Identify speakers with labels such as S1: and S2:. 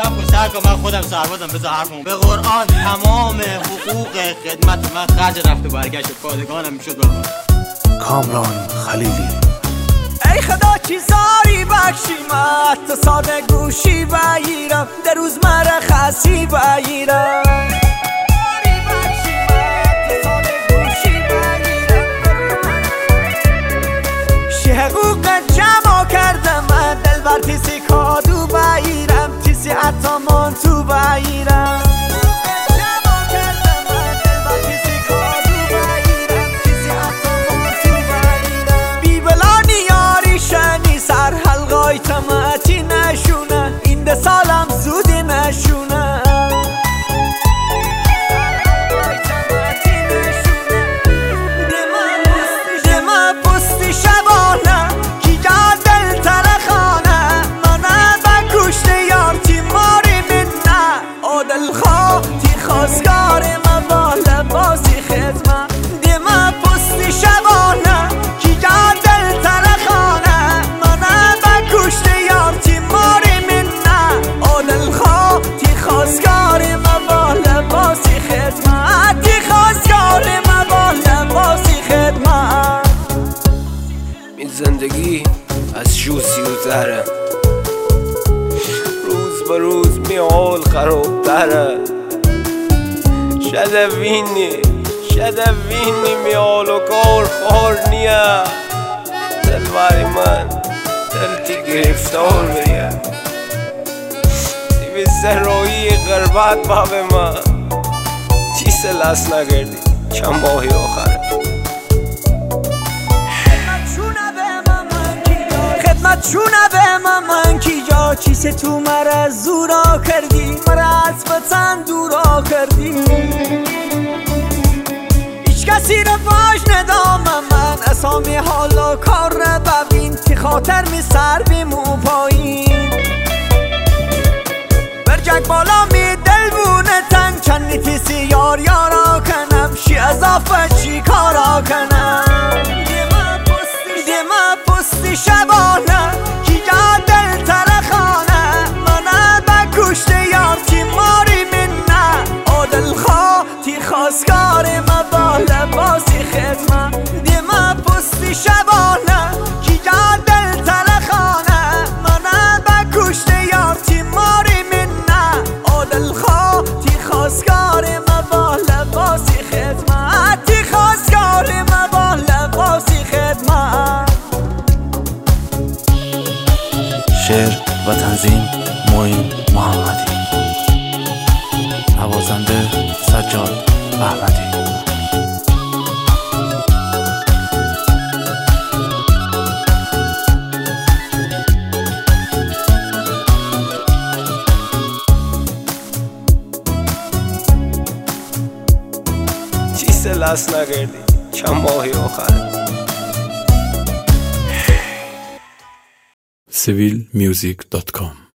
S1: کن سر کن، من خودم سربازم، بذار حرفمو. به قرآن تمام حقوق خدمت من خرج رفت و برگشت پادگانم میشد بابا.
S2: کامران خلیلی.
S3: ای خدا چیزاری بخشیمت تا ساده گوشی بگیرم، در روز مرخصی بگیرم. حقوق جمع کردم من، دلبر تیسی کادو بگیرم، تیسی اتامان تو بگیرم. بی بلانی یاری شنی سر حلقای تماتی نشونه، این ده سالم زودی نشونه. خواستگار من با لباسی خدمت، دی من پستی شبانه کی جا دل ترخانه. من بکشت یار تیماری من نه، او دل خواه تی خواستگار من با لباسی خدمت، تی خواستگار من با لباسی خدمت.
S4: این زندگی از شوسی و زهره، روز به روز می حال خراب تره. شدوینی میال و کار خور نیا، دلواری من دلتی گرفتار بریه. دیوی زهرایی غربت باب من چیز لست نگردی چند ماهی آخره.
S3: خدمت شونه به من کی جا، چیز تو مرا زورا کردی، مرا از وطن دورا کردی. هیچ کسی را باش ندام من، اسامی حالا کار را ببین، تی خاطر می سر بیمو پایین. برجک بالا می دل بونه تن، چندی تیسی یار یارا کنم، شی اضافه چی کارا کنم. دی من پستی شبانه کی جا دل ترخانه، من بکشت یار تیماری من نه، او دل خواه تی خواستگار من با لباسی خدمت. دی من پستی شبانه کی جا دل ترخانه، من بکشت یار تیماری من نه، او دل خواه تی خواستگار من با لباسی خدمت، تی خواستگار من با لباسی خدمت.
S2: شعر و تنظیم معین محمدی، نوازنده سجاد احمدی.
S4: چیز لست نگردی چند ماهی آخره.
S2: civilmusic.com